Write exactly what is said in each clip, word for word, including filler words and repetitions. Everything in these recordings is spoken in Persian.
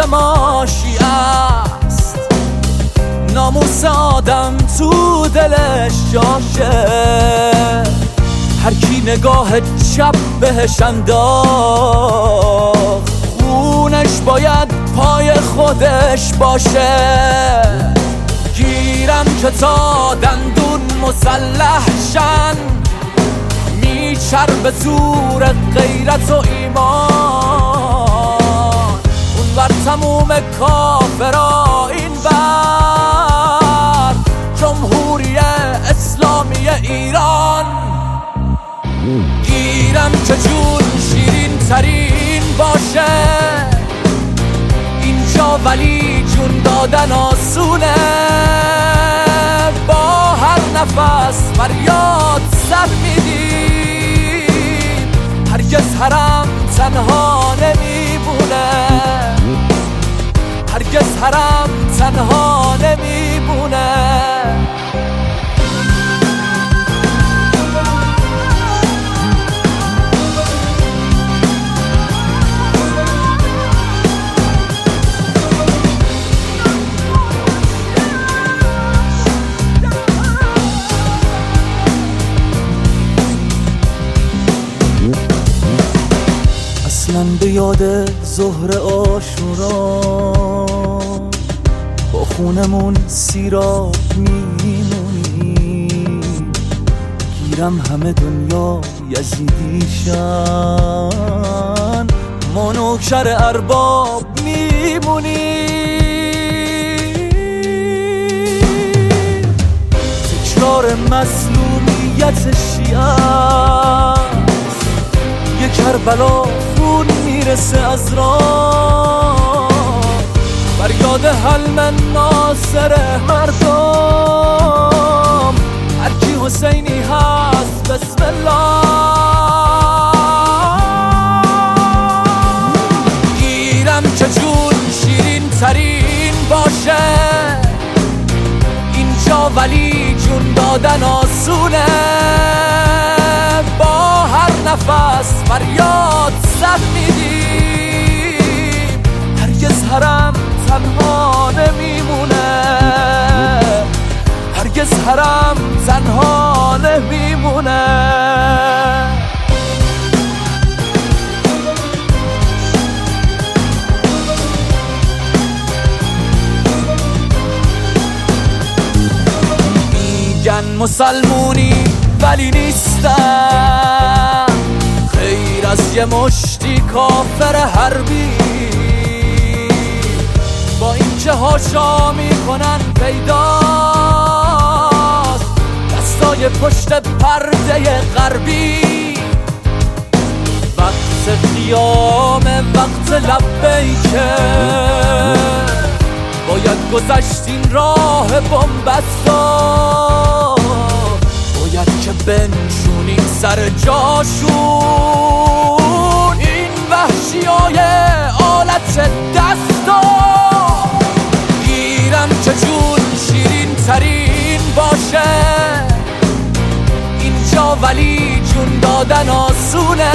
تماشی است، ناموس آدم تو دلش جاشه. هر کی نگاه چپ بهش انداخت، خونش باید پای خودش باشه. گیرم که تا دندون مسلح شن، میچربه زور غیرت و ایمان. اون بر تموم کافرا، این بر جمهوری اسلامی ایران. گیرم که جون شیرین ترین باشه اینجا، ولی جون دادن آسونه. با هر نفس فریاد سر میدیم، هرگز حرم تنها نمیمونه، هرگز حرم تنها نمیمونه. من به یاد ظهر عاشورا، با خونمون سیراب میمونی. گیرم همه دنیا یزیدیشن، ما نوکر ارباب میمونی. تکرار مظلومیت شیعه، یه کربلا خون میرسه از راه. فریاد حلم ناصر مردم، هرکی حسینی هست بسم الله. گیرم که جون شیرین ترین باشه اینجا، ولی جون دادن آسونه. با هر نفس فریاد سر میدیم، هرگز حرم تنها نمیمونه، هرگز حرم تنها نمیمونه. میگن مسلمونی ولی نیستن، خیر از یه مشتی کافر حربی. با اینکه هاشا میکنن پیداست دستای پشت پرده غربی. وقت قیام، وقت لبیکه، باید گذشت این راه بنبستا. باید که بنشونیم سر جاشون این وحشیای آلت دستا. گیرم که جون شیرین ترین باشه اینجا، ولی جون دادن آسونه.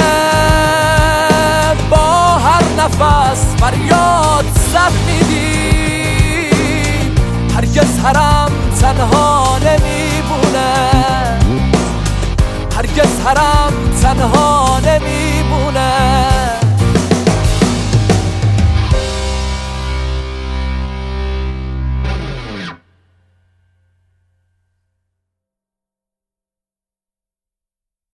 با هر نفس فریاد سر میدیم، هرگز حرم تنها نمیمونه، هرگز حرم تنها